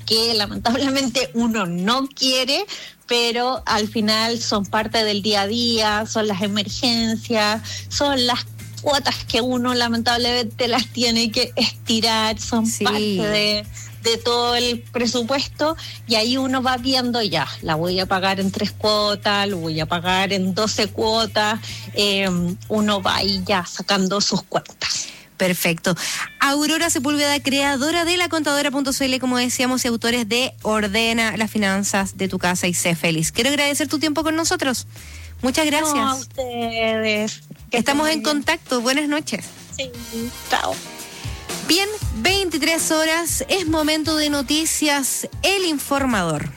que lamentablemente uno no quiere, pero al final son parte del día a día, son las emergencias, son las cuotas que uno lamentablemente las tiene que estirar, son parte de todo el presupuesto, y ahí uno va viendo ya, la voy a pagar en 3 cuotas, lo voy a pagar en 12 cuotas, uno va ahí ya sacando sus cuentas. Perfecto. Aurora Sepúlveda, creadora de lacontadora.cl, como decíamos, y autores de Ordena las finanzas de tu casa y sé feliz. Quiero agradecer tu tiempo con nosotros. Muchas gracias. No, a ustedes. Estamos en contacto. Buenas noches. Sí, chao. Bien, 23 horas, es momento de noticias, El Informador.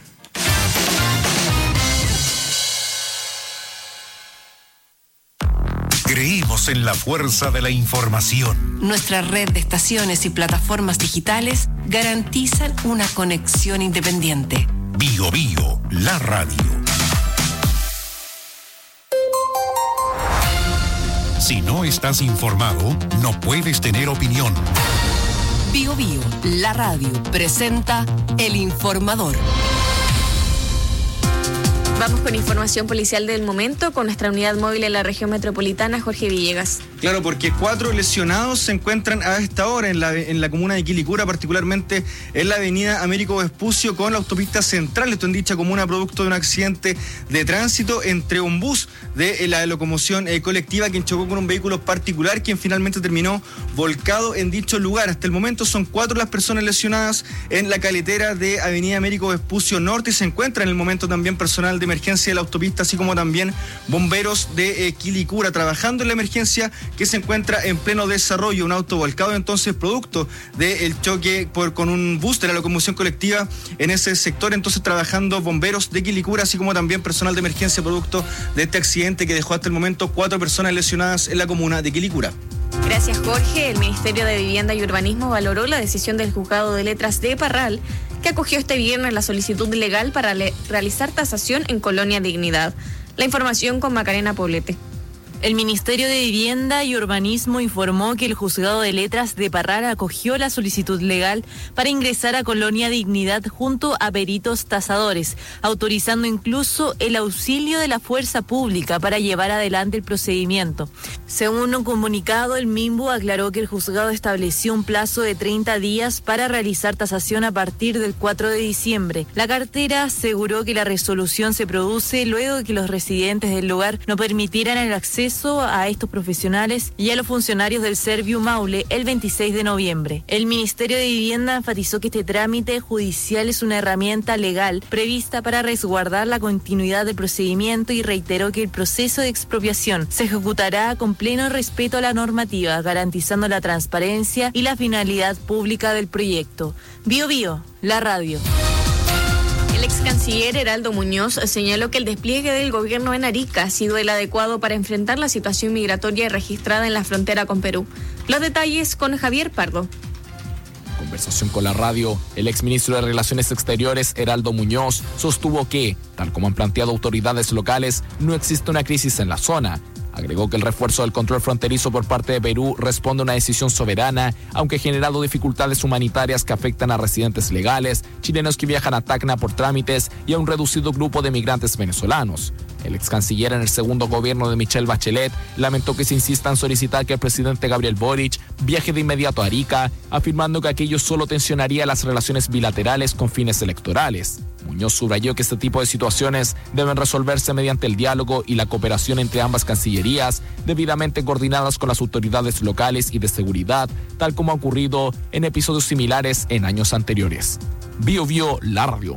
Creímos en la fuerza de la información. Nuestra red de estaciones y plataformas digitales garantizan una conexión independiente. Bio Bio, la radio. Si no estás informado, no puedes tener opinión. Bio Bio, la radio, presenta El Informador. Vamos con información policial del momento con nuestra unidad móvil en la región metropolitana, Jorge Villegas. Claro, porque 4 lesionados se encuentran a esta hora en la comuna de Quilicura, particularmente en la avenida Américo Vespucio con la autopista central. Esto en dicha comuna, producto de un accidente de tránsito entre un bus de la locomoción colectiva quien chocó con un vehículo particular, quien finalmente terminó volcado en dicho lugar. Hasta el momento son 4 las personas lesionadas en la caletera de avenida Américo Vespucio Norte, y se encuentra en el momento también personal de emergencia de la autopista, así como también bomberos de Quilicura trabajando en la emergencia que se encuentra en pleno desarrollo. Un auto volcado entonces producto del choque con un bus de la locomoción colectiva en ese sector, entonces trabajando bomberos de Quilicura, así como también personal de emergencia producto de este accidente que dejó hasta el momento 4 personas lesionadas en la comuna de Quilicura. Gracias, Jorge. El Ministerio de Vivienda y Urbanismo valoró la decisión del Juzgado de Letras de Parral, que acogió este viernes la solicitud legal para realizar tasación en Colonia Dignidad. La información con Macarena Poblete. El Ministerio de Vivienda y Urbanismo informó que el Juzgado de Letras de Parral acogió la solicitud legal para ingresar a Colonia Dignidad junto a peritos tasadores, autorizando incluso el auxilio de la fuerza pública para llevar adelante el procedimiento. Según un comunicado, el MIMBU aclaró que el juzgado estableció un plazo de 30 días para realizar tasación a partir del 4 de diciembre. La cartera aseguró que la resolución se produce luego de que los residentes del lugar no permitieran el acceso a estos profesionales y a los funcionarios del Serviu Maule el 26 de noviembre. El Ministerio de Vivienda enfatizó que este trámite judicial es una herramienta legal prevista para resguardar la continuidad del procedimiento y reiteró que el proceso de expropiación se ejecutará con pleno respeto a la normativa, garantizando la transparencia y la finalidad pública del proyecto. Bio Bio, la radio. El ex canciller Heraldo Muñoz señaló que el despliegue del gobierno en Arica ha sido el adecuado para enfrentar la situación migratoria registrada en la frontera con Perú. Los detalles con Javier Pardo. En conversación con la radio, el exministro de Relaciones Exteriores, Heraldo Muñoz, sostuvo que, tal como han planteado autoridades locales, no existe una crisis en la zona. Agregó que el refuerzo del control fronterizo por parte de Perú responde a una decisión soberana, aunque ha generado dificultades humanitarias que afectan a residentes legales, chilenos que viajan a Tacna por trámites y a un reducido grupo de migrantes venezolanos. El ex canciller en el segundo gobierno de Michelle Bachelet lamentó que se insista en solicitar que el presidente Gabriel Boric viaje de inmediato a Arica, afirmando que aquello solo tensionaría las relaciones bilaterales con fines electorales. Muñoz subrayó que este tipo de situaciones deben resolverse mediante el diálogo y la cooperación entre ambas cancillerías, debidamente coordinadas con las autoridades locales y de seguridad, tal como ha ocurrido en episodios similares en años anteriores. Bio Bio, la radio.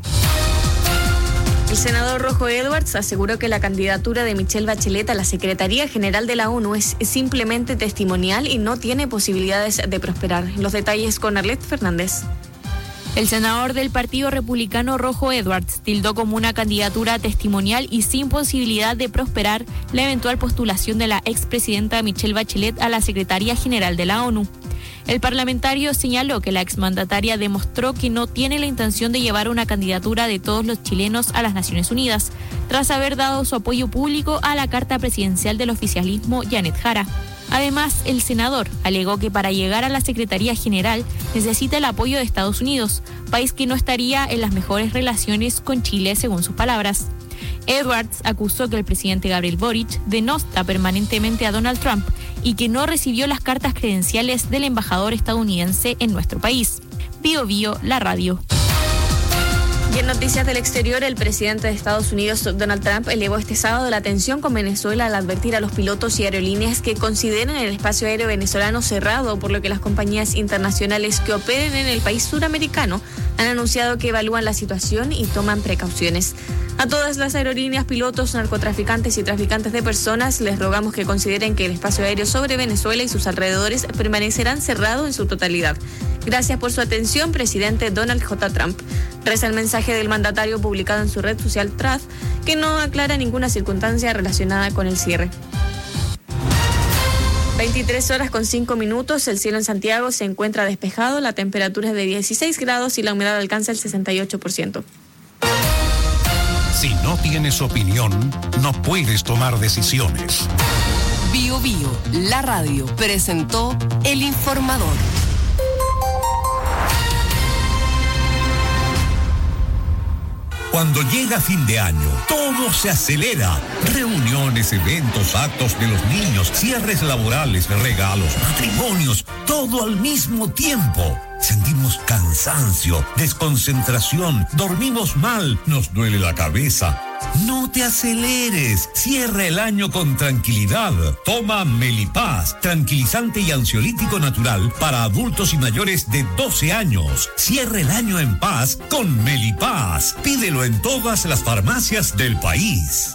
El senador Rojo Edwards aseguró que la candidatura de Michelle Bachelet a la Secretaría General de la ONU es simplemente testimonial y no tiene posibilidades de prosperar. Los detalles con Arlette Fernández. El senador del Partido Republicano Rojo Edwards tildó como una candidatura testimonial y sin posibilidad de prosperar la eventual postulación de la expresidenta Michelle Bachelet a la Secretaría General de la ONU. El parlamentario señaló que la exmandataria demostró que no tiene la intención de llevar una candidatura de todos los chilenos a las Naciones Unidas, tras haber dado su apoyo público a la carta presidencial del oficialismo Janet Jara. Además, el senador alegó que para llegar a la Secretaría General necesita el apoyo de Estados Unidos, país que no estaría en las mejores relaciones con Chile, según sus palabras. Edwards acusó que el presidente Gabriel Boric denosta permanentemente a Donald Trump y que no recibió las cartas credenciales del embajador estadounidense en nuestro país. Bio Bio, la radio. Y en noticias del exterior, el presidente de Estados Unidos, Donald Trump, elevó este sábado la tensión con Venezuela al advertir a los pilotos y aerolíneas que consideren el espacio aéreo venezolano cerrado, por lo que las compañías internacionales que operen en el país suramericano han anunciado que evalúan la situación y toman precauciones. A todas las aerolíneas, pilotos, narcotraficantes y traficantes de personas les rogamos que consideren que el espacio aéreo sobre Venezuela y sus alrededores permanecerán cerrado en su totalidad. Gracias por su atención, presidente Donald J. Trump. Reza el mensaje del mandatario publicado en su red social Truth, que no aclara ninguna circunstancia relacionada con el cierre. 23:05, el cielo en Santiago se encuentra despejado, la temperatura es de 16 grados y la humedad alcanza el 68%. Si no tienes opinión, no puedes tomar decisiones. Bio Bio, la radio, presentó El Informador. Cuando llega fin de año, todo se acelera. Reuniones, eventos, actos de los niños, cierres laborales, regalos, matrimonios, todo al mismo tiempo. Sentimos cansancio, desconcentración, dormimos mal, nos duele la cabeza. No te aceleres, cierra el año con tranquilidad. Toma Melipaz, tranquilizante y ansiolítico natural para adultos y mayores de 12 años. Cierra el año en paz con Melipaz. Pídelo en todas las farmacias del país.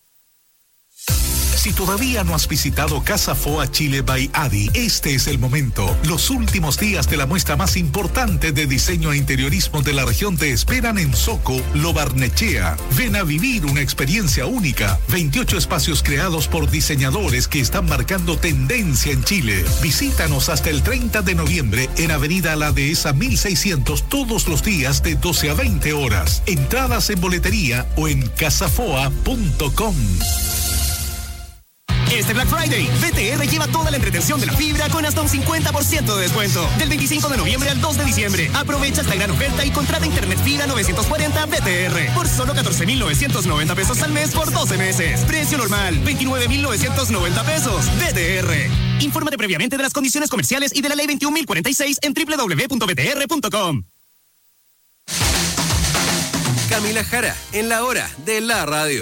Si todavía no has visitado Casa Foa Chile by Adi, este es el momento. Los últimos días de la muestra más importante de diseño e interiorismo de la región te esperan en Soco, Lo Barnechea. Ven a vivir una experiencia única. 28 espacios creados por diseñadores que están marcando tendencia en Chile. Visítanos hasta el 30 de noviembre en Avenida La Dehesa 1600 todos los días de 12 a 20 horas. Entradas en boletería o en casafoa.com. Este Black Friday, BTR lleva toda la entretención de la fibra con hasta un 50% de descuento. Del 25 de noviembre al 2 de diciembre. Aprovecha esta gran oferta y contrata internet fibra 940 BTR por solo 14,990 pesos al mes por 12 meses. Precio normal, 29,990 pesos. BTR. Infórmate previamente de las condiciones comerciales y de la ley 21.046 en www.btr.com. Camila Jara, en la hora de la radio.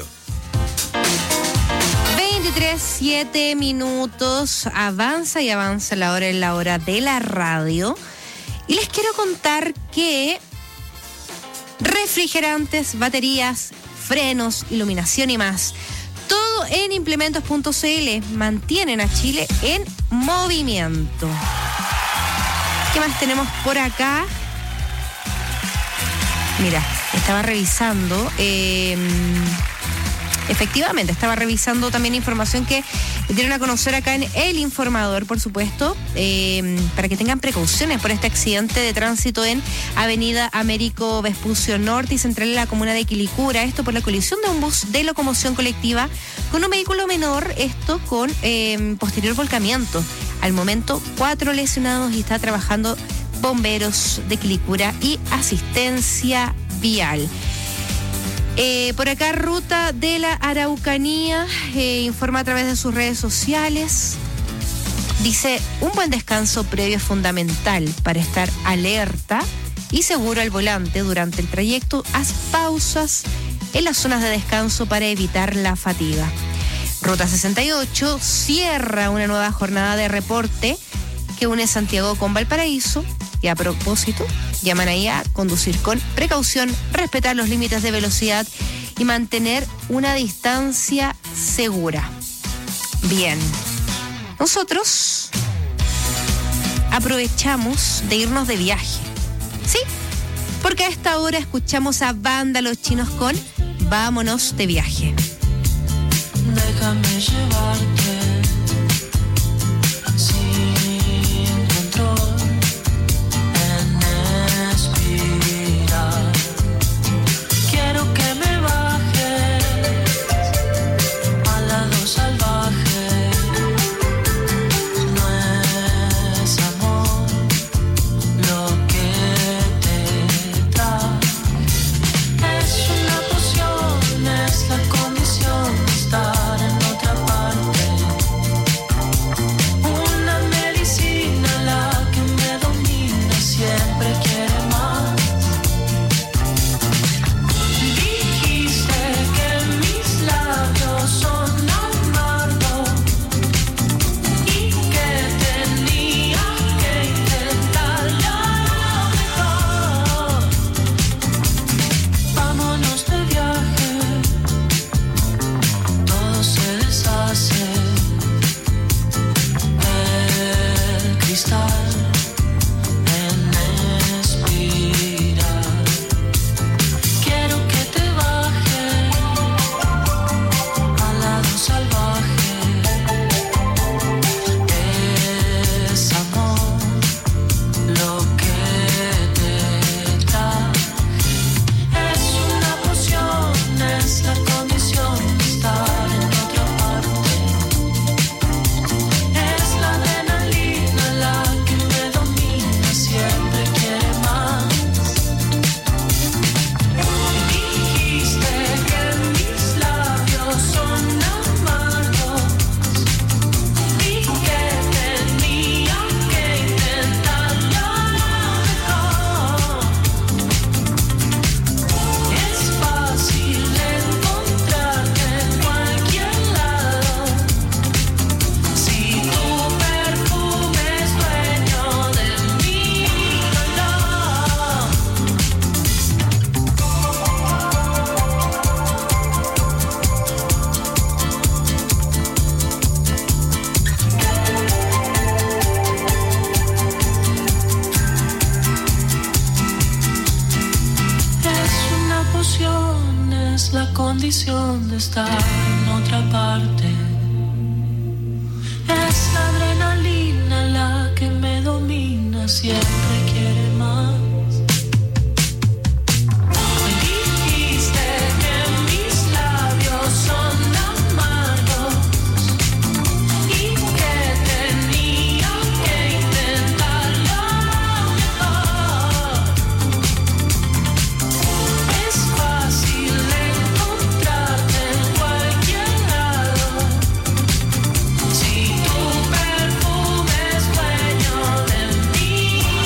23:07, avanza y avanza la hora en la hora de la radio. Y les quiero contar que refrigerantes, baterías, frenos, iluminación y más, todo en implementos.cl, mantienen a Chile en movimiento. ¿Qué más tenemos por acá? Mira, estaba revisando... Efectivamente, estaba revisando también información que dieron a conocer acá en El Informador, por supuesto, para que tengan precauciones por este accidente de tránsito en Avenida Américo Vespucio Norte y Central en la comuna de Quilicura. Esto por la colisión de un bus de locomoción colectiva con un vehículo menor, esto con posterior volcamiento. Al momento, 4 lesionados y está trabajando bomberos de Quilicura y asistencia vial. Por acá, Ruta de la Araucanía informa a través de sus redes sociales. Dice, un buen descanso previo es fundamental para estar alerta y seguro al volante durante el trayecto. Haz pausas en las zonas de descanso para evitar la fatiga. Ruta 68 cierra una nueva jornada de reporte que une Santiago con Valparaíso. Y a propósito, llaman ahí a conducir con precaución, respetar los límites de velocidad y mantener una distancia segura. Bien, nosotros aprovechamos de irnos de viaje, ¿sí? Porque a esta hora escuchamos a Banda Los Chinos con Vámonos de Viaje. Déjame llevarte sin control. Quiero que me bajes al lado salvaje. ilusión es la condición de estar en otra parte. Es la adrenalina la que me domina, siempre quiere más. Me dijiste que mis labios son amargos y que tenía que intentarlo mejor. Es fácil encontrarte en cualquier lado. Si tu perfume es dueño de mi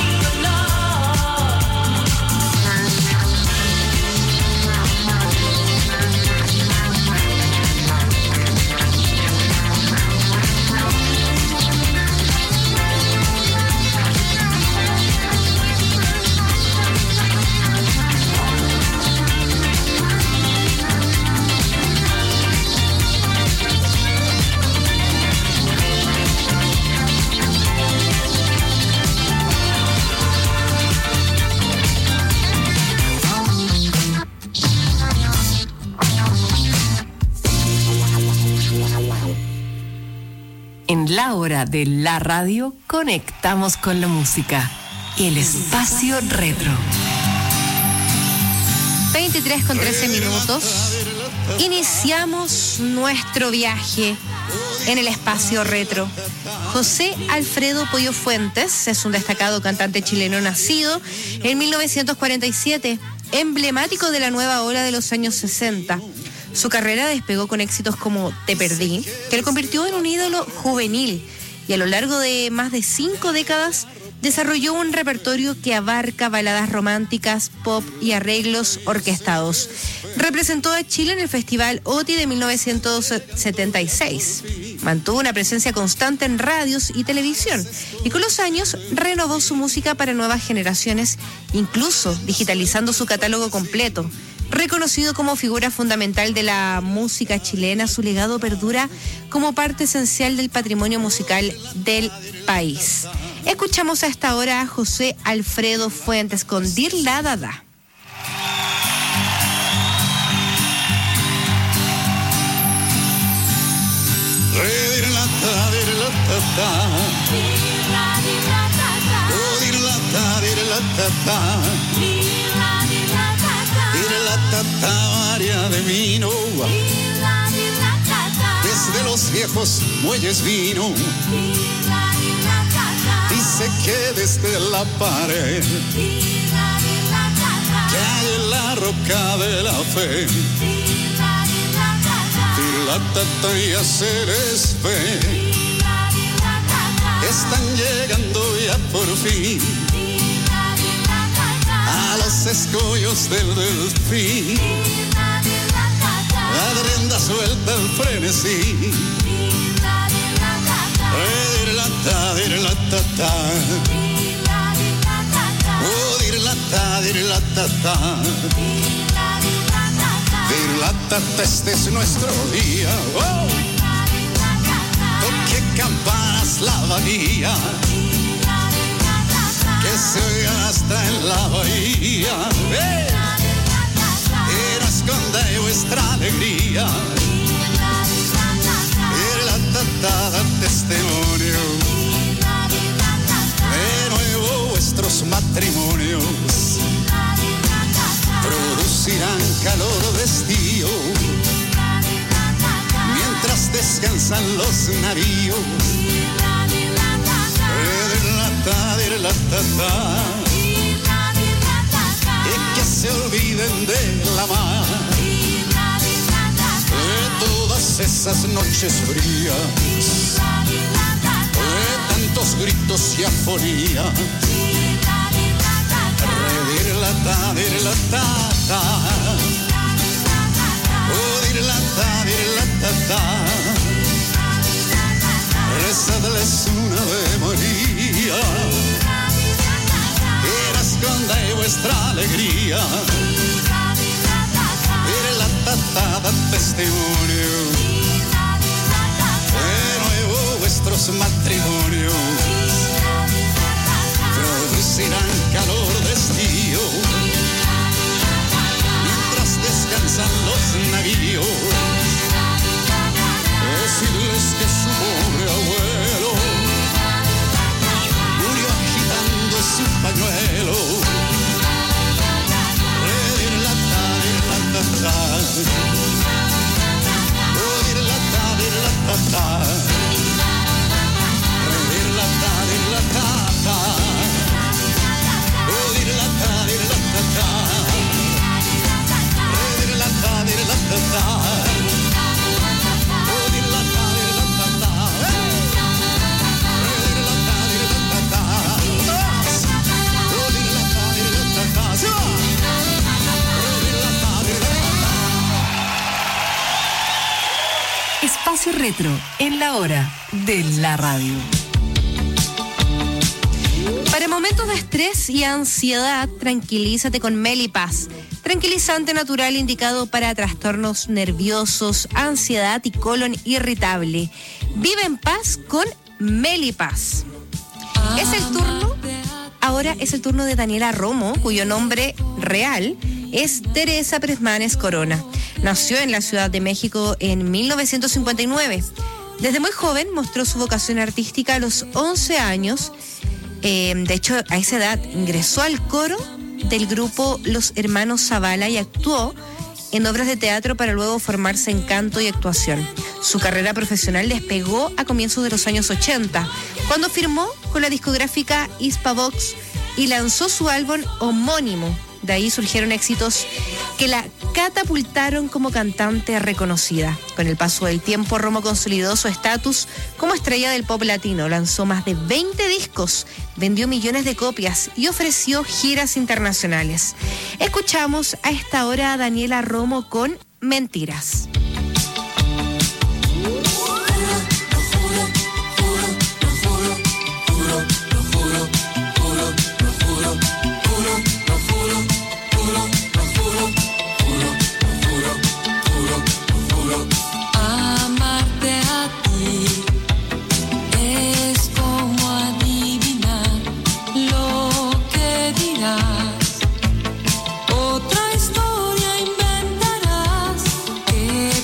En la hora de la radio, conectamos con la música. El espacio retro. 23:13. Iniciamos nuestro viaje en el espacio retro. José Alfredo Pollo Fuentes es un destacado cantante chileno nacido en 1947, emblemático de la nueva ola de los años 60. Su carrera despegó con éxitos como Te Perdí, que lo convirtió en un ídolo juvenil, y a lo largo de más de 5 décadas desarrolló un repertorio que abarca baladas románticas, pop y arreglos orquestados. Representó a Chile en el Festival OTI de 1976. Mantuvo una presencia constante en radios y televisión, y con los años renovó su música para nuevas generaciones, incluso digitalizando su catálogo completo. Reconocido como figura fundamental de la música chilena, su legado perdura como parte esencial del patrimonio musical del país. Escuchamos a esta hora a José Alfredo Fuentes con Dir la da da. María de Mino, desde los viejos muelles vino, dice que desde la pared que hay en la roca de la fe, Tiratata y se les ve, están llegando ya por fin a los escollos del delfín. La rienda suelta el frenesí. Dir-la-ta-ta. Oh, dir-la-ta, dir-la-ta-ta. Dir-la-ta-ta, este es nuestro día. Oh. Toque campanas la bahía, que se oiga hasta en la bahía. Y no esconda vuestra alegría. Y la tatada testimonio. De nuevo vuestros matrimonios producirán calor de estío, mientras descansan los navíos. Y que se olviden de la mar, de todas esas noches frías, de tantos gritos y afonías. Dir-la-ta, oh, dir-la-ta, rezadles una de María, y esconda vuestra alegría. Dir-la-ta-ta, testimonio. De nuevo vuestros matrimonios producirán calor de estío, mientras navíos. Decirles que su pobre abuelo murió agitando su pañuelo. Espacio Retro en la hora de la radio. Para momentos de estrés y ansiedad, tranquilízate con Melipaz. Tranquilizante natural indicado para trastornos nerviosos, ansiedad y colon irritable. Vive en paz con Melipaz. Ahora es el turno de Daniela Romo, cuyo nombre real es Teresa Presmanes Corona. Nació en la Ciudad de México en 1959. Desde muy joven mostró su vocación artística a los 11 años. De hecho, a esa edad ingresó al coro del grupo Los Hermanos Zavala y actuó en obras de teatro para luego formarse en canto y actuación. Su carrera profesional despegó a comienzos de los años 80, cuando firmó con la discográfica Hispavox y lanzó su álbum homónimo. De ahí surgieron éxitos que la catapultaron como cantante reconocida. Con el paso del tiempo, Romo consolidó su estatus como estrella del pop latino. Lanzó más de 20 discos, vendió millones de copias y ofreció giras internacionales. Escuchamos a esta hora a Daniela Romo con Mentiras. Otra historia inventarás que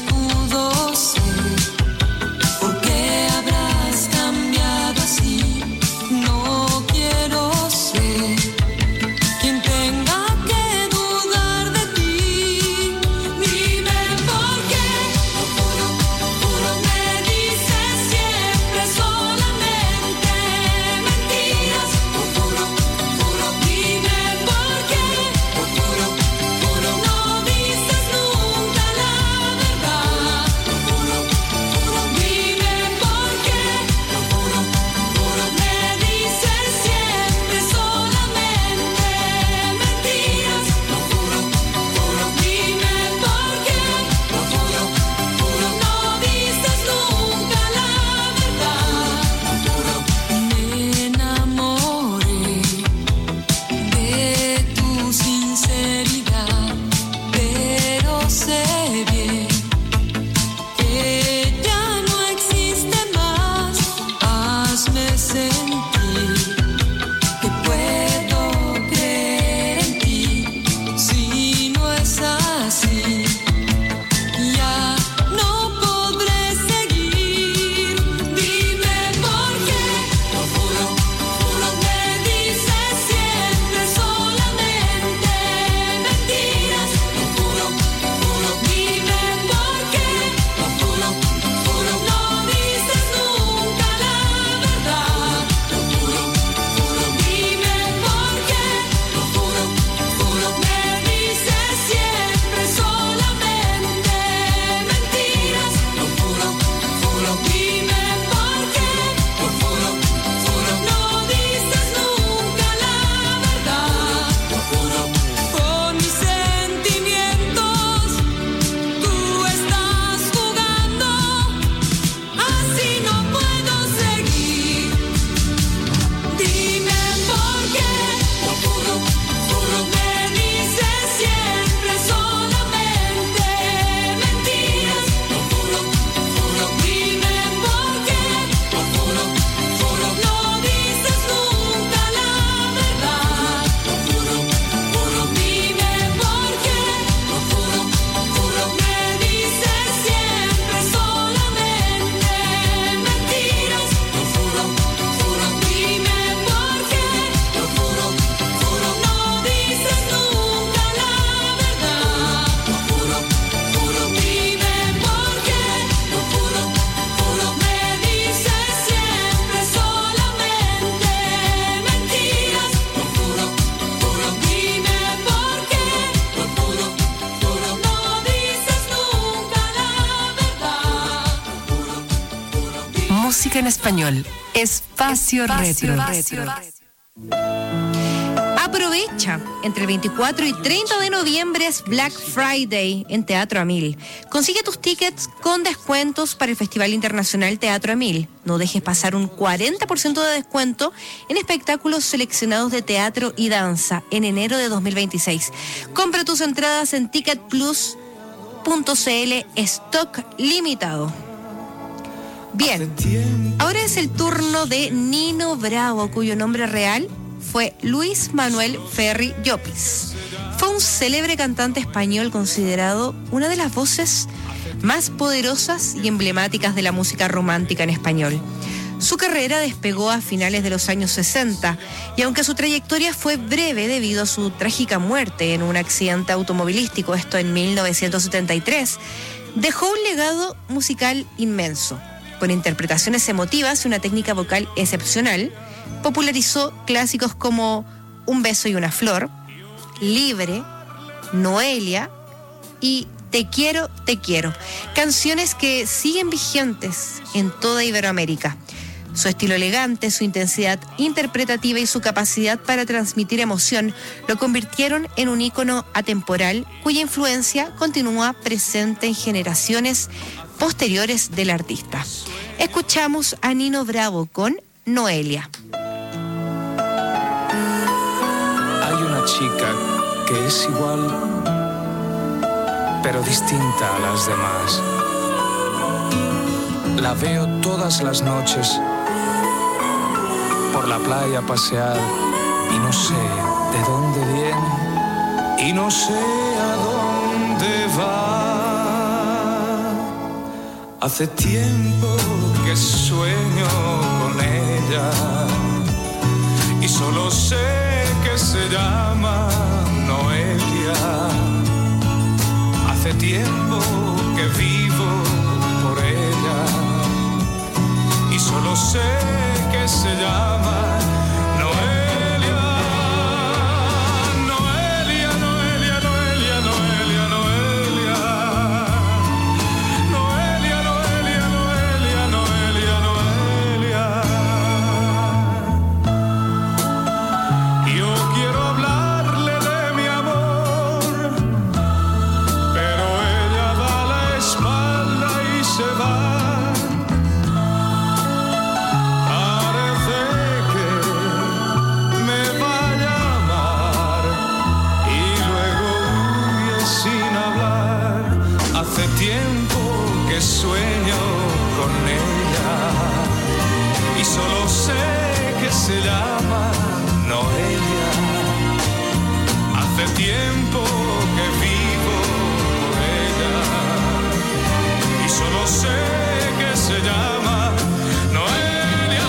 música en español. Espacio Retro. Aprovecha, entre el 24 y 30 de noviembre es Black Friday en Teatro Amil. Consigue tus tickets con descuentos para el Festival Internacional Teatro Amil. No dejes pasar un 40% de descuento en espectáculos seleccionados de teatro y danza en enero de 2026. Compra tus entradas en ticketplus.cl, stock limitado. Bien, ahora es el turno de Nino Bravo, cuyo nombre real fue Luis Manuel Ferri Llopis. Fue un célebre cantante español considerado una de las voces más poderosas y emblemáticas de la música romántica en español. Su carrera despegó a finales de los años 60 y aunque su trayectoria fue breve debido a su trágica muerte en un accidente automovilístico, esto en 1973, dejó un legado musical inmenso. Con interpretaciones emotivas y una técnica vocal excepcional, popularizó clásicos como Un beso y una flor, Libre, Noelia y Te quiero, canciones que siguen vigentes en toda Iberoamérica. Su estilo elegante, su intensidad interpretativa y su capacidad para transmitir emoción lo convirtieron en un ícono atemporal cuya influencia continúa presente en generaciones posteriores del artista. Escuchamos a Nino Bravo con Noelia. Hay una chica que es igual, pero distinta a las demás. La veo todas las noches por la playa pasear y no sé de dónde viene y no sé a dónde va. Hace tiempo que sueño con ella y solo sé que se llama Noelia. Hace tiempo que vivo por ella y solo sé que se llama Noelia. Noelia, Noelia, Noelia, Noelia, Noelia. Noelia, Noelia, Noelia, Noelia, Noelia. Yo quiero hablarle de mi amor, pero ella da la espalda y se va. Parece que me vaya a amar y luego huye sin hablar. Hace tiempo que sueño con ella y solo sé que se llama Noelia. Hace tiempo que vivo por ella y solo sé que se llama Noelia.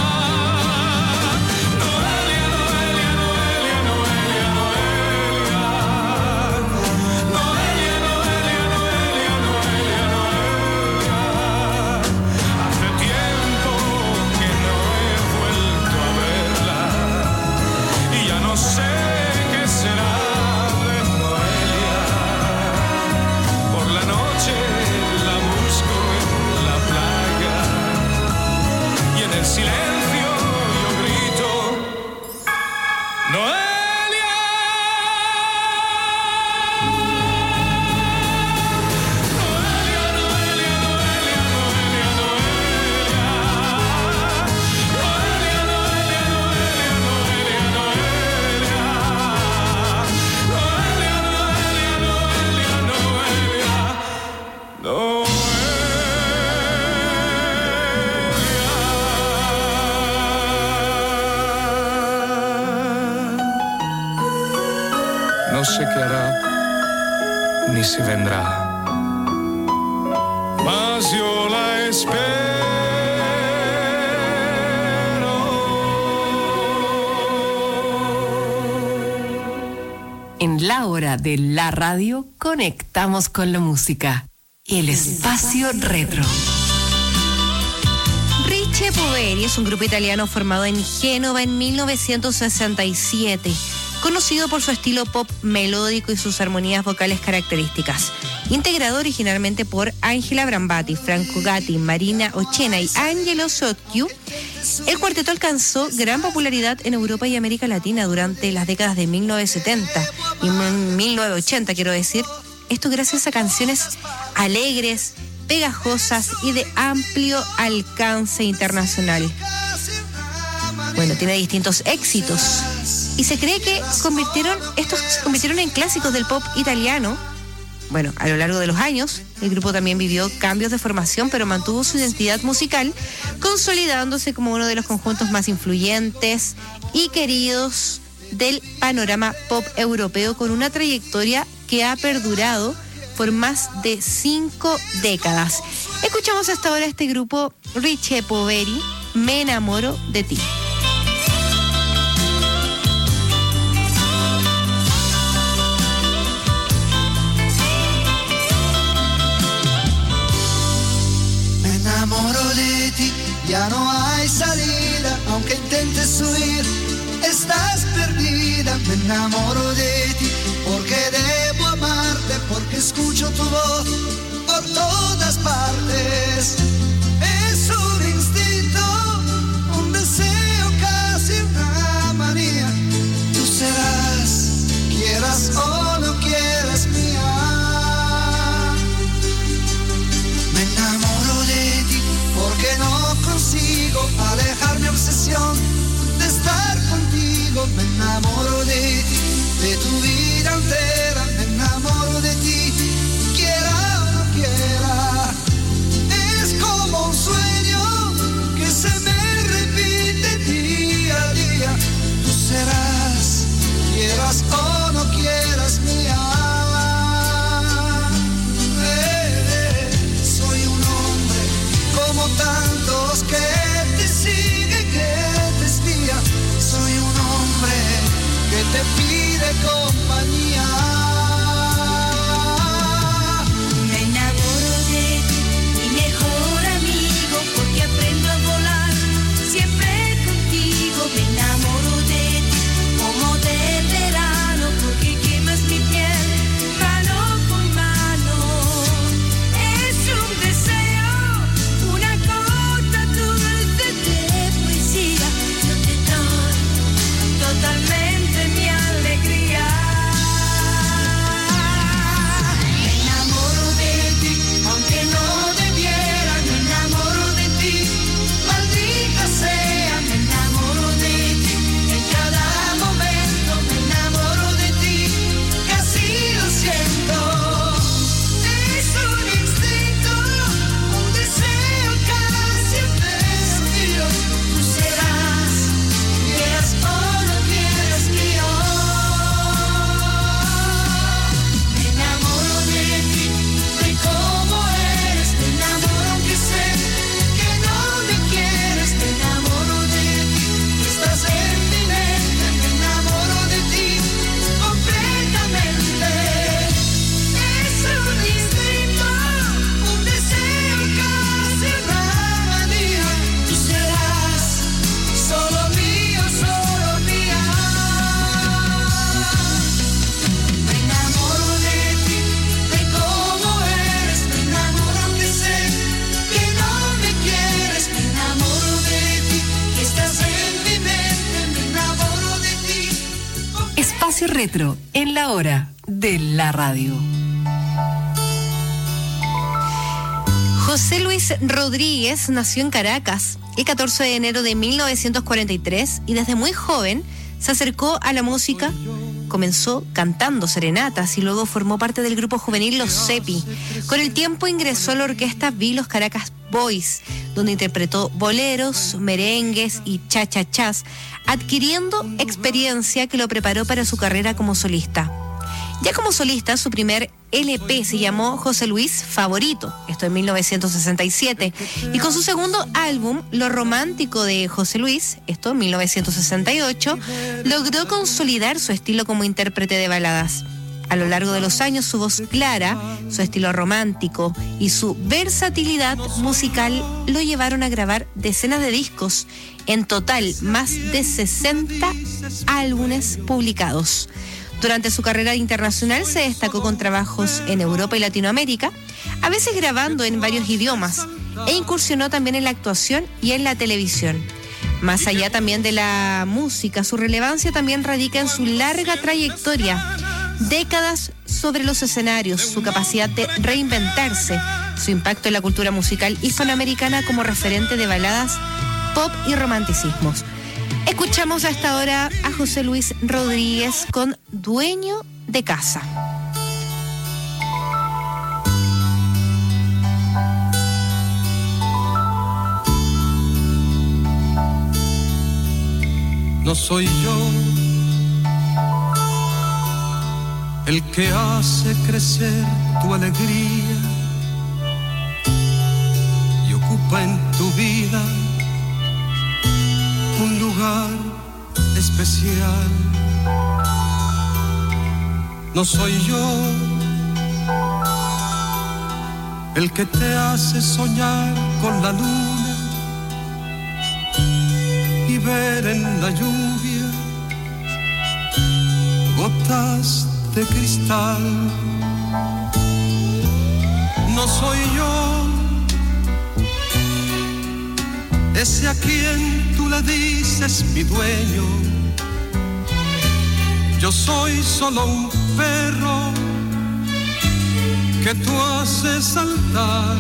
Noelia, Noelia, Noelia, Noelia, Noelia. Noelia, Noelia, Noelia, Noelia, Noelia. Hace tiempo que no he vuelto a verla y ya no sé qué será de Noelia. Por la noche la busco en la playa y en el silencio yo grito Noelia. Noelia, Noelia, Noelia, Noelia, Noelia. Noelia, Noelia, Noelia, Noelia, Noelia. Noelia, Noelia, Noelia, Noelia. No sé qué hará, ni si vendrá, mas yo la espero. En la hora de la radio, conectamos con la música. El espacio retro. Ricci Poveri es un grupo italiano formado en Génova en 1967, conocido por su estilo pop melódico y sus armonías vocales características. Integrado originalmente por Angela Brambati, Franco Gatti, Marina Ochena y Angelo Sotkiu, el cuarteto alcanzó gran popularidad en Europa y América Latina durante las décadas de 1970 y 1980, quiero decir. Esto gracias a canciones alegres, pegajosas y de amplio alcance internacional. Bueno, tiene distintos éxitos y se cree que estos se convirtieron en clásicos del pop italiano. Bueno, a lo largo de los años, el grupo también vivió cambios de formación, pero mantuvo su identidad musical, consolidándose como uno de los conjuntos más influyentes y queridos del panorama pop europeo, con una trayectoria que ha perdurado por más de 5 décadas. Escuchamos hasta ahora este grupo Richie Poveri, Me enamoro de ti. Me enamoro de ti, ya no hay salida, aunque intentes huir, estás perdida. Me enamoro de ti, porque debo amarte, porque escucho tu voz por todas partes. Es un instinto, un deseo, casi una manía. Tú serás, quieras o no quieras, mía. Me enamoro de ti, porque no consigo alejar mi obsesión de estar contigo. Me enamoro de ti, de tu vida entera. Me enamoro de ti, quiera o no quiera. Es como un sueño que se me repite día a día. Tú serás, quieras o no quieras, mía. Soy un hombre como tantos que te sigue, que te espía. Soy un hombre que te pide compañía. Me enamoro de ti, mi mejor amigo, porque aprendo a volar siempre contigo. Me enamoro de ti, como del verano, porque quemas mi piel mano con mano. Es un deseo, una gota dulce de poesía. Yo te doy totalmente mi alegría. Me enamoro de ti, aunque no debiera. Me enamoro de ti, maldita sea. Me enamoro de ti, en cada momento. Me enamoro de ti, casi lo siento. Es un instinto, un deseo, casi un desafío. Tú serás, quieras o no quieras, mío. Me enamoro de ti, de cómo eres. Me enamoro aunque sé que no me quieres. Me enamoro de ti, que estás en mi mente. Me enamoro de ti completamente. Es un instinto, un deseo, casi una manía. Tú serás solo mío, solo mía. Me enamoro de ti, de cómo eres. Me enamoro aunque sé que no me quieres. Me enamoro de ti, que estás en mi mente. Me enamoro de ti. Espacio Retro en la hora de la radio. José Luis Rodríguez nació en Caracas el 14 de enero de 1943 y desde muy joven se acercó a la música. Comenzó cantando serenatas y luego formó parte del grupo juvenil Los Cepi. Con el tiempo ingresó a la orquesta Vilos Caracas Boys, donde interpretó boleros, merengues y cha-cha-chas, adquiriendo experiencia que lo preparó para su carrera como solista. Ya como solista, su primer LP se llamó José Luis Favorito, esto en 1967, y con su segundo álbum, Lo Romántico de José Luis, esto en 1968, logró consolidar su estilo como intérprete de baladas. A lo largo de los años, su voz clara, su estilo romántico y su versatilidad musical lo llevaron a grabar decenas de discos, en total más de 60 álbumes publicados. Durante su carrera internacional se destacó con trabajos en Europa y Latinoamérica, a veces grabando en varios idiomas, e incursionó también en la actuación y en la televisión. Más allá también de la música, su relevancia también radica en su larga trayectoria, décadas sobre los escenarios, su capacidad de reinventarse, su impacto en la cultura musical hispanoamericana como referente de baladas, pop y romanticismos. Escuchamos a esta hora a José Luis Rodríguez con Dueño de Casa. No soy yo el que hace crecer tu alegría y ocupa en tu vida un lugar especial. No soy yo el que te hace soñar con la luna y ver en la lluvia gotas de cristal. No soy yo ese a quien tú le dices mi dueño. Yo soy solo un perro que tú haces saltar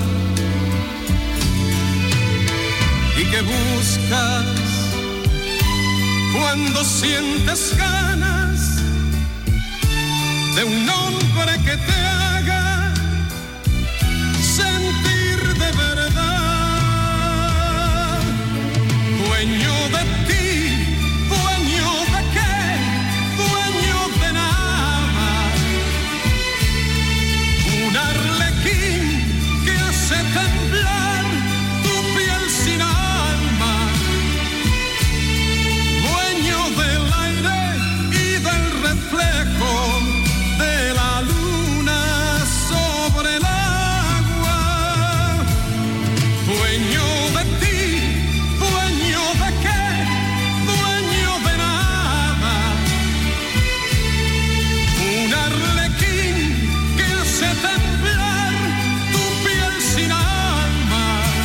y que buscas cuando sientes ganas de un hombre que te haga sentir de verdad. Dueño de ti, dueño de qué, dueño de nada. Un arlequín que hace temblar tu piel sin alma. Dueño del aire y del reflejo de la luna sobre el agua. Dueño de ti, dueño de qué, dueño de nada. Un arlequín que hace temblar tu piel sin alma.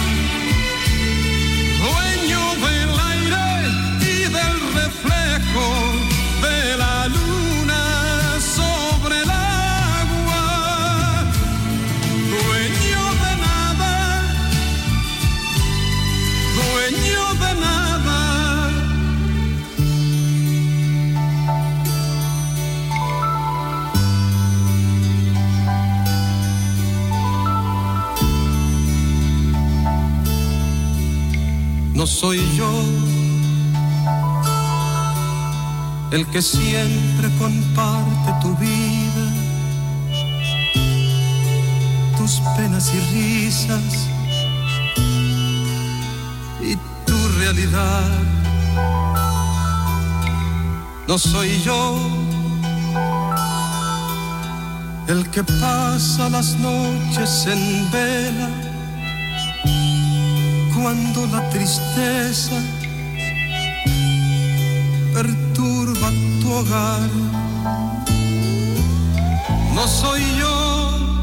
Dueño del aire y del reflejo de la luna sobre el agua. Dueño de nada, dueño de nada. No soy yo el que siempre comparte tu vida, tus penas y risas y tu realidad. No soy yo el que pasa las noches en vela cuando la tristeza perturba tu hogar. No soy yo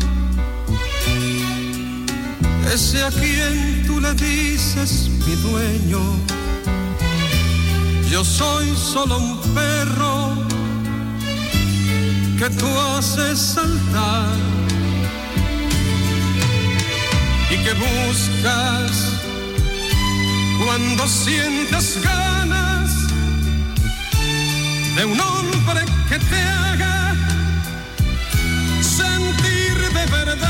ese a quien tú le dices mi dueño. Yo soy solo un perro que tú haces saltar y que buscas cuando sientes ganas de un hombre que te haga sentir de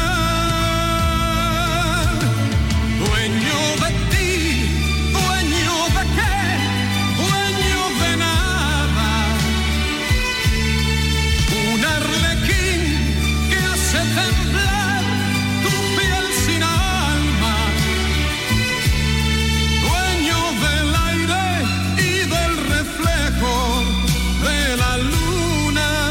verdad. Dueño de ti, dueño de qué, dueño de nada. Un arlequín que hace temblar tu piel sin alma. Dueño del aire y del reflejo de la luna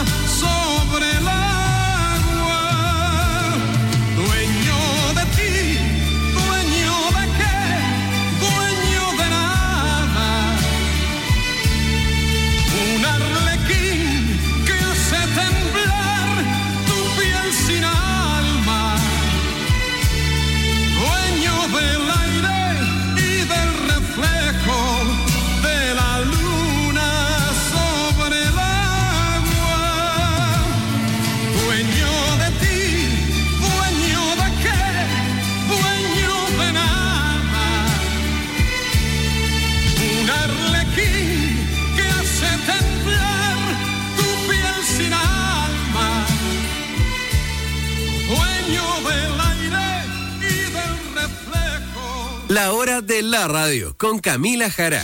dueño del aire y del reflejo. La hora de la radio con Camila Jara.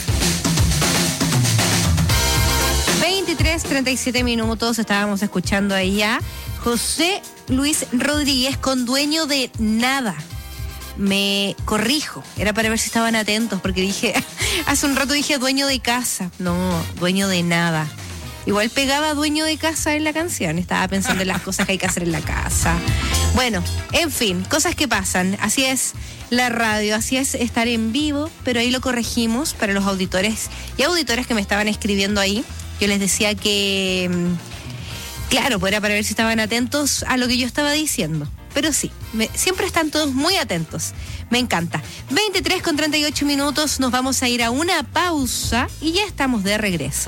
23:37 minutos, estábamos escuchando ahí a José Luis Rodríguez con Dueño de Nada. Me corrijo, era para ver si estaban atentos, porque dije, hace un rato dije dueño de casa. No, dueño de nada. Igual pegaba dueño de casa en la canción, estaba pensando en las cosas que hay que hacer en la casa. Bueno, en fin, cosas que pasan, así es la radio, así es estar en vivo, pero ahí lo corregimos para los auditores y auditoras que me estaban escribiendo ahí. Yo les decía que, claro, pues era para ver si estaban atentos a lo que yo estaba diciendo. Pero sí, siempre están todos muy atentos. Me encanta. 23:38 minutos, nos vamos a ir a una pausa y ya estamos de regreso.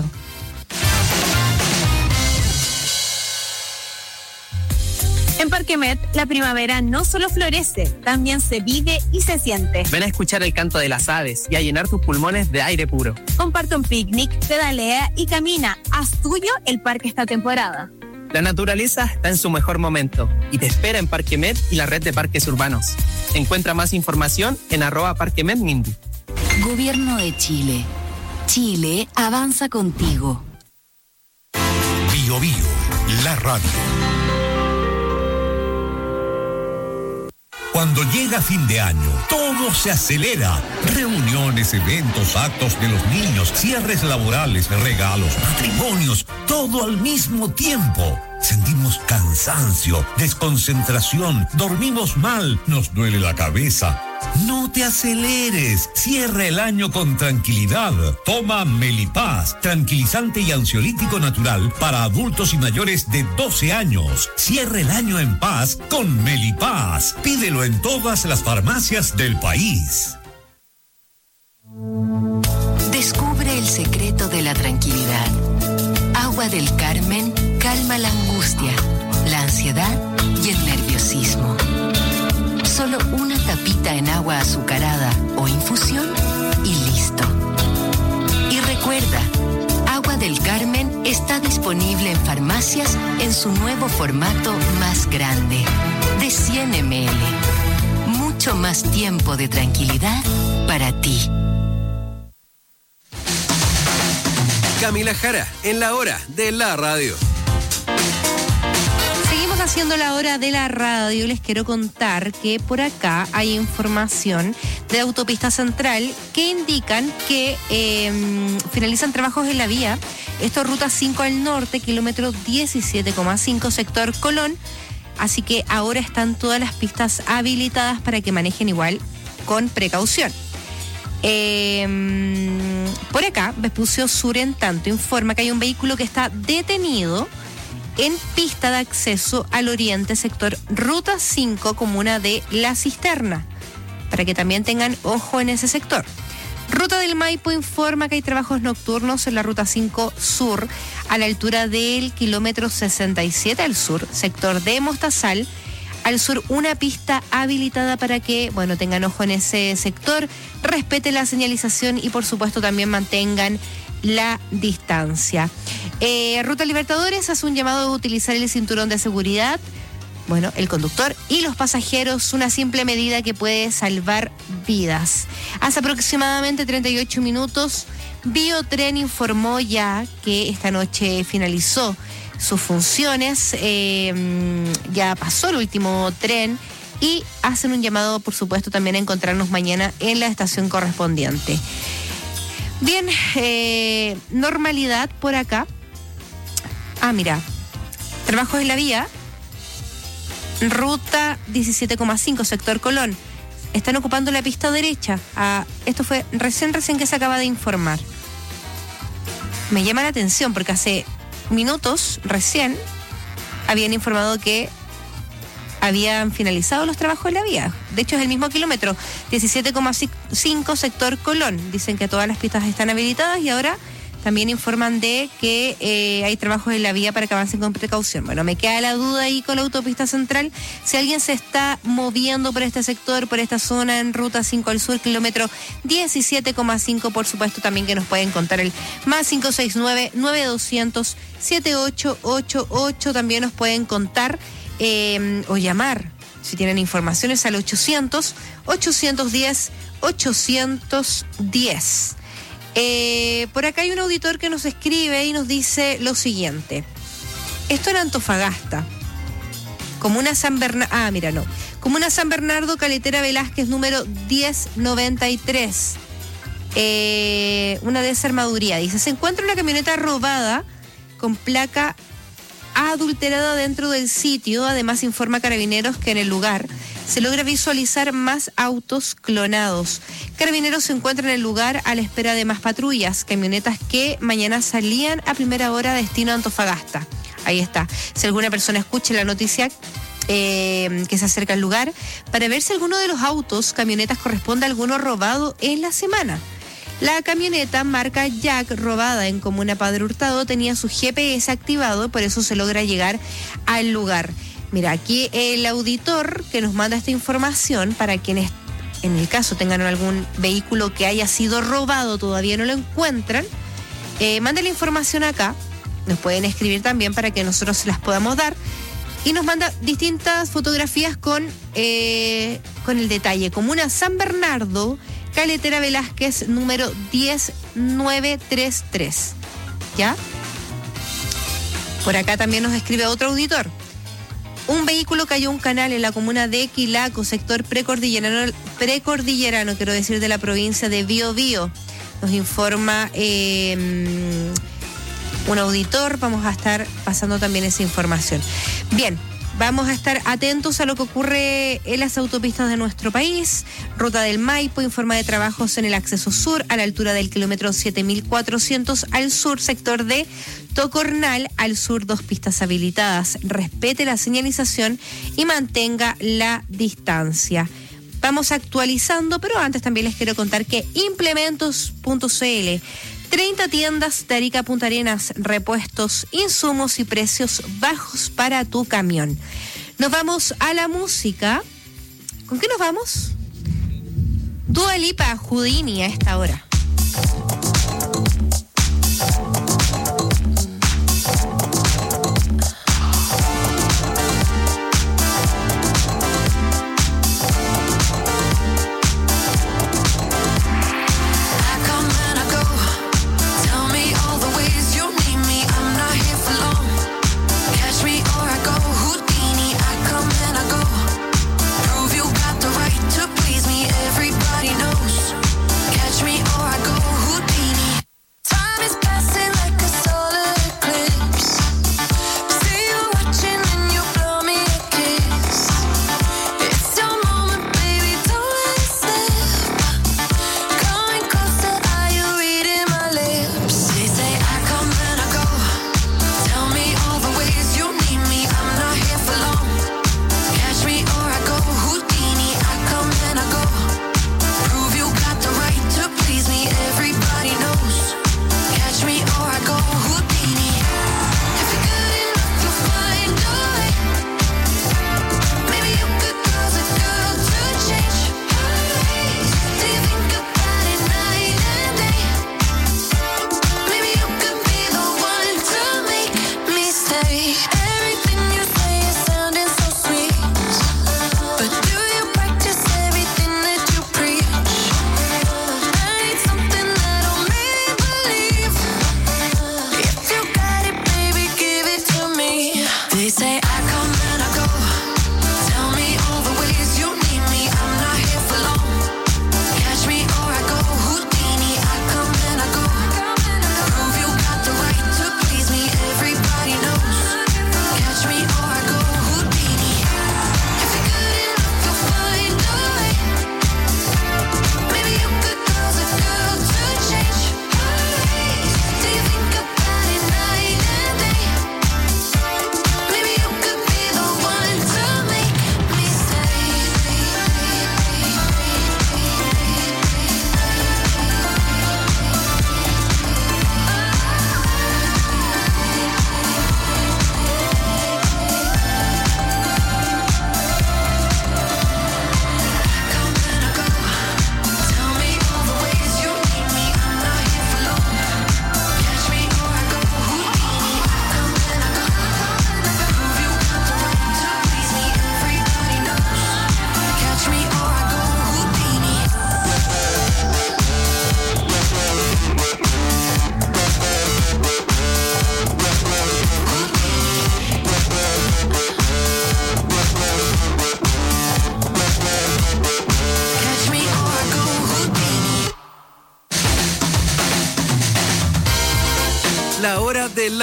En Parque Met, la primavera no solo florece, también se vive y se siente. Ven a escuchar el canto de las aves y a llenar tus pulmones de aire puro. Comparte un picnic, pedalea y camina. Haz tuyo el parque esta temporada. La naturaleza está en su mejor momento y te espera en Parque Met y la red de parques urbanos. Encuentra más información en @parquemetmindy. Gobierno de Chile. Chile avanza contigo. Bio Bio, la radio. Cuando llega fin de año, todo se acelera. Reuniones, eventos, actos de los niños, cierres laborales, regalos, matrimonios, todo al mismo tiempo. Sentimos cansancio, desconcentración, dormimos mal, nos duele la cabeza. No te aceleres, cierra el año con tranquilidad. Toma Melipaz, tranquilizante y ansiolítico natural para adultos y mayores de 12 años. Cierra el año en paz con Melipaz. Pídelo en todas las farmacias del país. Descubre el secreto de la tranquilidad. Agua del Carmen calma la angustia, la ansiedad y el nerviosismo. Solo una tapita en agua azucarada o infusión y listo. Y recuerda, Agua del Carmen está disponible en farmacias en su nuevo formato más grande, de 100 ml. Mucho más tiempo de tranquilidad para ti. Camila Jara, en la hora de la radio. Seguimos haciendo la hora de la radio. Les quiero contar que por acá hay información de Autopista Central que indican que finalizan trabajos en la vía. Esto es Ruta 5 al norte, kilómetro 17,5, sector Colón. Así que ahora están todas las pistas habilitadas para que manejen igual con precaución. Por acá, Vespucio Sur, en tanto, informa que hay un vehículo que está detenido en pista de acceso al oriente, sector Ruta 5, comuna de La Cisterna, para que también tengan ojo en ese sector. Ruta del Maipo informa que hay trabajos nocturnos en la Ruta 5 Sur, a la altura del kilómetro 67 al sur, sector de Mostazal. Al sur, una pista habilitada para que, bueno, tengan ojo en ese sector, respeten la señalización y, por supuesto, también mantengan la distancia. Ruta Libertadores hace un llamado a utilizar el cinturón de seguridad. Bueno, el conductor y los pasajeros, una simple medida que puede salvar vidas. Hace aproximadamente 38 minutos, Biotren informó ya que esta noche finalizó sus funciones, ya pasó el último tren y hacen un llamado, por supuesto, también a encontrarnos mañana en la estación correspondiente. Bien, normalidad por acá. Mira, trabajos en la vía, Ruta 17,5, sector Colón. Están ocupando la pista derecha. Esto fue recién que se acaba de informar. Me llama la atención porque hace minutos recién habían informado que habían finalizado los trabajos en la vía. De hecho, es el mismo kilómetro, 17,5, sector Colón. Dicen que todas las pistas están habilitadas y ahora también informan de que hay trabajos en la vía para que avancen con precaución. Bueno, me queda la duda ahí con la Autopista Central. Si alguien se está moviendo por este sector, por esta zona en Ruta 5 al sur, kilómetro 17,5, por supuesto también que nos pueden contar el más 569-9200-7888. También nos pueden contar o llamar. Si tienen informaciones al 800-810-810. Por acá hay un auditor que nos escribe y nos dice lo siguiente. Esto en Antofagasta. Comuna San Bernardo. Comuna San Bernardo, Caletera Velázquez, número 1093. Una desarmaduría. Dice, se encuentra una camioneta robada con placa adulterada dentro del sitio. Además, informa Carabineros que en el lugar se logra visualizar más autos clonados. Carabineros se encuentra en el lugar a la espera de más patrullas, camionetas que mañana salían a primera hora destino a Antofagasta. Ahí está. Si alguna persona escucha la noticia que se acerca al lugar, para ver si alguno de los autos, camionetas, corresponde a alguno robado en la semana. La camioneta marca Jack, robada en Comuna Padre Hurtado, tenía su GPS activado, por eso se logra llegar al lugar. Mira, aquí el auditor que nos manda esta información, para quienes en el caso tengan algún vehículo que haya sido robado, todavía no lo encuentran, mande la información acá, nos pueden escribir también para que nosotros se las podamos dar, y nos manda distintas fotografías con el detalle. Comuna San Bernardo, Caletera Velázquez, número 10933. ¿Ya? Por acá también nos escribe otro auditor. Un vehículo cayó un canal en la comuna de Quilaco, sector precordillerano, quiero decir, de la provincia de Biobío. Nos informa un auditor. Vamos a estar pasando también esa información. Bien, vamos a estar atentos a lo que ocurre en las autopistas de nuestro país. Ruta del Maipo informa de trabajos en el acceso sur a la altura del kilómetro 7400 al sur, sector de Tocornal, al sur 2 pistas habilitadas. Respete la señalización y mantenga la distancia. Vamos actualizando, pero antes también les quiero contar que implementos.cl, 30 tiendas de Arica Punta Arenas, repuestos, insumos y precios bajos para tu camión. Nos vamos a la música. ¿Con qué nos vamos? Dua Lipa, Houdini a esta hora. Me or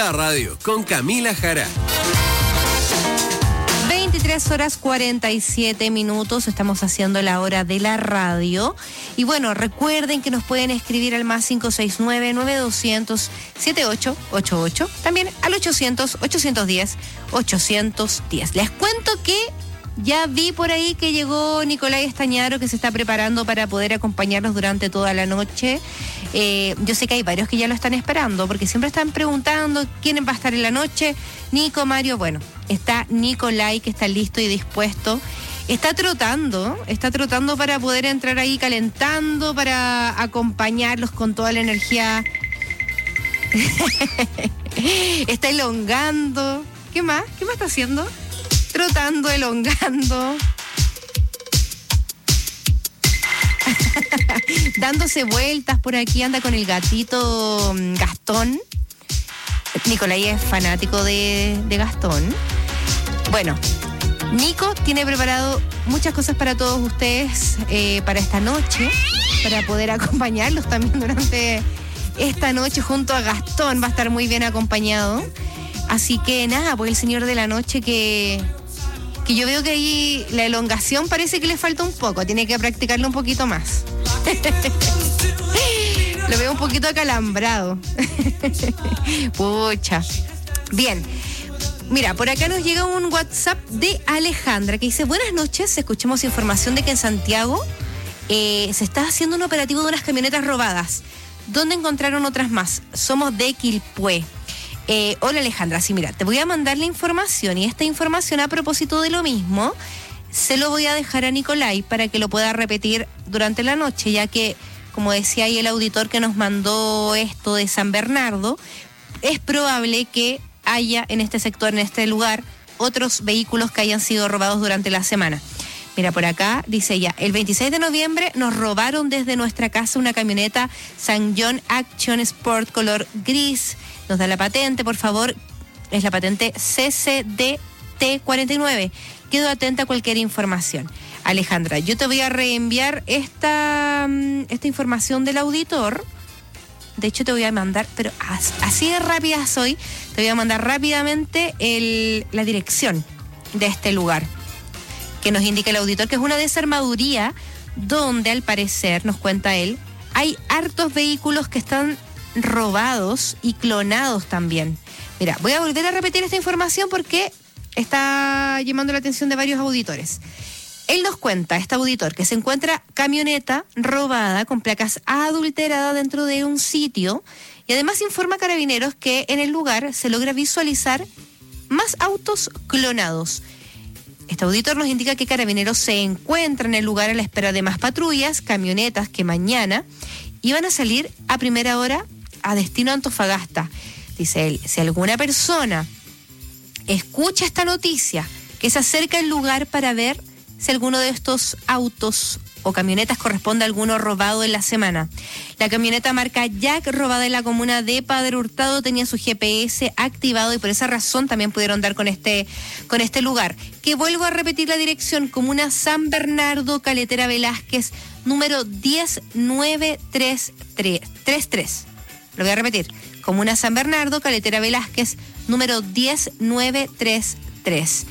la radio con Camila Jara. 23 horas 47 minutos, estamos haciendo la hora de la radio. Y bueno, recuerden que nos pueden escribir al más 569-9200-7888, también al 800-810-810. Les cuento que ya vi por ahí que llegó Nicolai Estañaro, que se está preparando para poder acompañarnos durante toda la noche. Yo sé que hay varios que ya lo están esperando, porque siempre están preguntando quién va a estar en la noche. Nico, Mario, bueno, está Nicolai, que está listo y dispuesto. Está trotando para poder entrar ahí calentando, para acompañarlos con toda la energía. Está elongando. ¿Qué más? ¿Qué más está haciendo? Trotando, elongando. Dándose vueltas por aquí, anda con el gatito Gastón. Nicolai es fanático de Gastón. Bueno, Nico tiene preparado muchas cosas para todos ustedes para esta noche, para poder acompañarlos también durante esta noche junto a Gastón. Va a estar muy bien acompañado. Así que nada, pues el señor de la noche que yo veo que ahí la elongación parece que le falta un poco, tiene que practicarlo un poquito más. Lo veo un poquito acalambrado. Pucha. Bien. Mira, por acá nos llega un WhatsApp de Alejandra que dice: buenas noches, escuchemos información de que en Santiago se está haciendo un operativo de unas camionetas robadas. ¿Dónde encontraron otras más? Somos de Quilpué. Hola Alejandra, sí, mira, te voy a mandar la información, y esta información, a propósito de lo mismo, se lo voy a dejar a Nicolai para que lo pueda repetir durante la noche, ya que, como decía ahí el auditor que nos mandó esto de San Bernardo, es probable que haya en este sector, en este lugar, otros vehículos que hayan sido robados durante la semana. Mira, por acá dice ella: el 26 de noviembre nos robaron desde nuestra casa una camioneta San John Action Sport color gris. Nos da la patente, por favor. Es la patente CCDT49. Quedo atenta a cualquier información. Alejandra, yo te voy a reenviar esta información del auditor. De hecho, te voy a mandar, pero así de rápida soy, te voy a mandar rápidamente la dirección de este lugar que nos indica el auditor, que es una desarmaduría donde, al parecer, nos cuenta él, hay hartos vehículos que están robados y clonados también. Mira, voy a volver a repetir esta información porque está llamando la atención de varios auditores. Él nos cuenta, este auditor, que se encuentra camioneta robada con placas adulteradas dentro de un sitio, y además informa a Carabineros que en el lugar se logra visualizar más autos clonados. Este auditor nos indica que Carabineros se encuentra en el lugar a la espera de más patrullas, camionetas que mañana iban a salir a primera hora a destino Antofagasta. Dice él, si alguna persona escucha esta noticia, que se acerca al lugar para ver si alguno de estos autos o camionetas corresponde a alguno robado en la semana. La camioneta marca Jack, robada en la comuna de Padre Hurtado, tenía su GPS activado y por esa razón también pudieron dar con este lugar. Que vuelvo a repetir la dirección: comuna San Bernardo, Caletera Velázquez, número 10933. Lo voy a repetir: comuna San Bernardo, Caletera Velázquez, número 10933.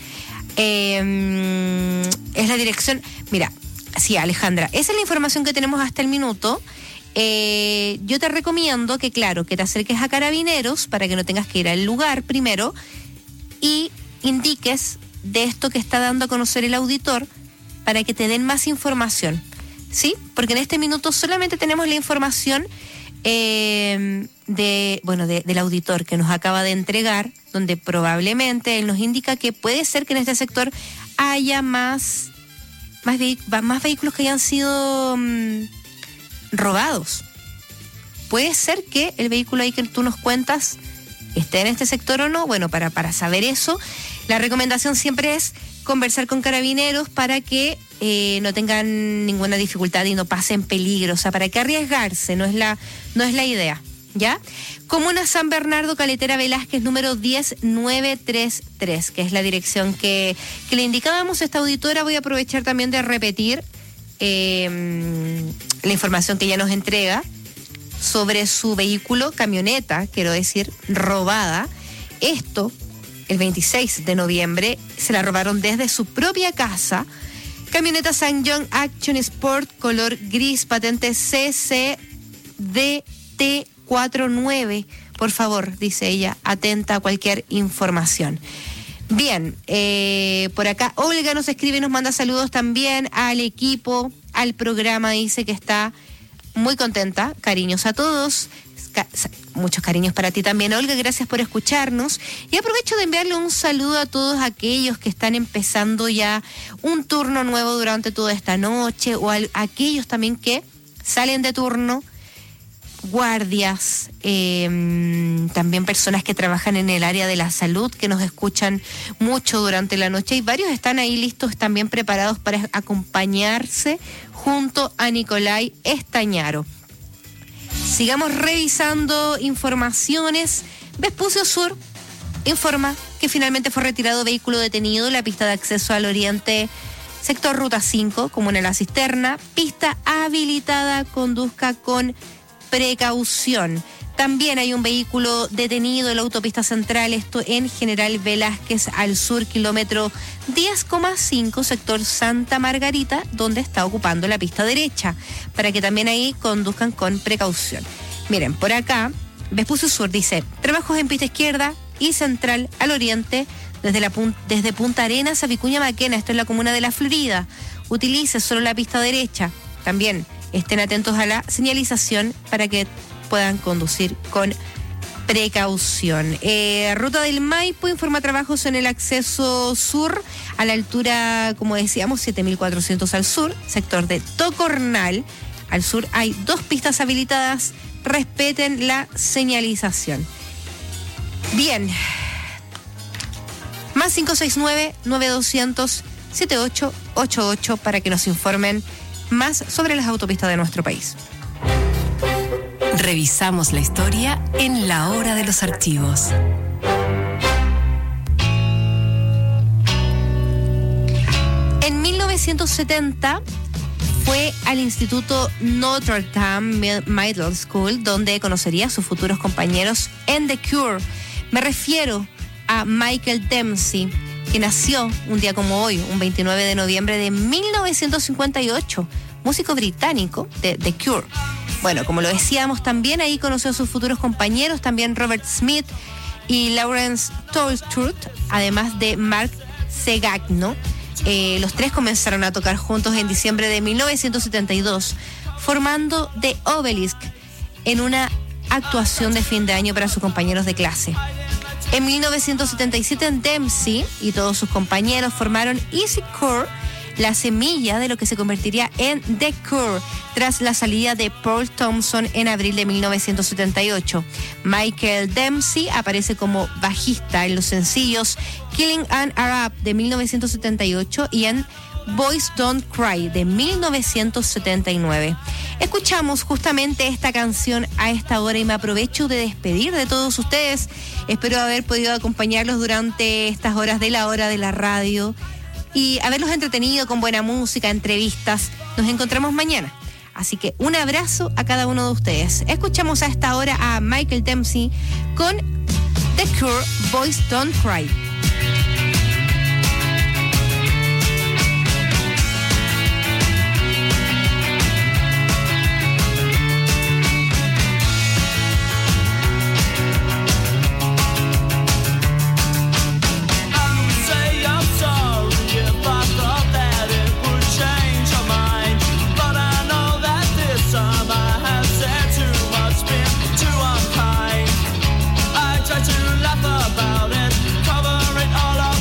Es la dirección. Mira, sí, Alejandra, esa es la información que tenemos hasta el minuto. Yo te recomiendo que, claro, que te acerques a Carabineros para que no tengas que ir al lugar primero y indiques de esto que está dando a conocer el auditor para que te den más información, ¿sí? Porque en este minuto solamente tenemos la información del auditor que nos acaba de entregar, donde probablemente él nos indica que puede ser que en este sector haya más vehículos que hayan sido robados. Puede ser que el vehículo ahí que tú nos cuentas esté en este sector o no. Bueno, para saber eso, la recomendación siempre es conversar con Carabineros para que no tengan ninguna dificultad y no pasen peligro. O sea, ¿para qué arriesgarse? No es la idea, ¿ya? Comuna San Bernardo, Caletera Velázquez, número 10933, que es la dirección que le indicábamos a esta auditora. Voy a aprovechar también de repetir la información que ella nos entrega sobre su vehículo, camioneta, quiero decir, robada, Esto, el 26 de noviembre, se la robaron desde su propia casa. Camioneta SsangYong Action Sport, color gris, patente CCDT49. Por favor, dice ella, atenta a cualquier información. Bien, por acá Olga nos escribe y nos manda saludos también al equipo, al programa, dice que está muy contenta. Cariños a todos, muchos cariños para ti también, Olga, gracias por escucharnos. Y aprovecho de enviarle un saludo a todos aquellos que están empezando ya un turno nuevo durante toda esta noche, o a aquellos también que salen de turno, guardias, también personas que trabajan en el área de la salud, que nos escuchan mucho durante la noche, y varios están ahí listos, también preparados para acompañarse junto a Nicolai Estañaro. Sigamos revisando informaciones. Vespucio Sur informa que finalmente fue retirado vehículo detenido en la pista de acceso al oriente, sector Ruta 5, comuna La Cisterna, pista habilitada, conduzca con precaución. También hay un vehículo detenido en la autopista central, esto en General Velázquez al sur, kilómetro 10,5, sector Santa Margarita, donde está ocupando la pista derecha, para que también ahí conduzcan con precaución. Miren, por acá, Vespucio Sur dice, trabajos en pista izquierda y central al oriente, desde Punta Arenas a Vicuña Maquena, esto es la comuna de La Florida. Utilice solo la pista derecha. También estén atentos a la señalización para que puedan conducir con precaución. Ruta del Maipo informa trabajos en el acceso sur a la altura, como decíamos, 7400 al sur, sector de Tocornal. Al sur hay 2 pistas habilitadas, respeten la señalización. Bien, más 569-9200-7888 para que nos informen más sobre las autopistas de nuestro país. Revisamos la historia en la hora de los archivos. En 1970 fue al Instituto Notre Dame Middle School, donde conocería a sus futuros compañeros en The Cure. Me refiero a Michael Dempsey, que nació un día como hoy, un 29 de noviembre de 1958, músico británico de The Cure. Bueno, como lo decíamos, también ahí conoció a sus futuros compañeros, también Robert Smith y Lawrence Tolstruth, además de Mark Segagno. Los tres comenzaron a tocar juntos en diciembre de 1972, formando The Obelisk en una actuación de fin de año para sus compañeros de clase. En 1977, Dempsey y todos sus compañeros formaron Easy Core, la semilla de lo que se convertiría en The Cure tras la salida de Paul Thompson en abril de 1978. Michael Dempsey aparece como bajista en los sencillos Killing an Arab de 1978 y en Boys Don't Cry de 1979. Escuchamos justamente esta canción a esta hora y me aprovecho de despedir de todos ustedes. Espero haber podido acompañarlos durante estas horas de la hora de la radio y haberlos entretenido con buena música, entrevistas. Nos encontramos mañana. Así que un abrazo a cada uno de ustedes. Escuchamos a esta hora a Michael Dempsey con The Cure, Boys Don't Cry. About it, cover it all up.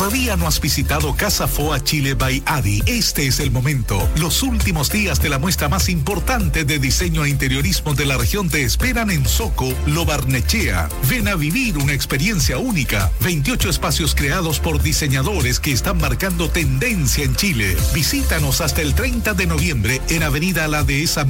¿Todavía no has visitado Casa Foa Chile by Adi? Este es el momento. Los últimos días de la muestra más importante de diseño e interiorismo de la región te esperan en Soco, Lo Barnechea. Ven a vivir una experiencia única. 28 espacios creados por diseñadores que están marcando tendencia en Chile. Visítanos hasta el 30 de noviembre en Avenida La Dehesa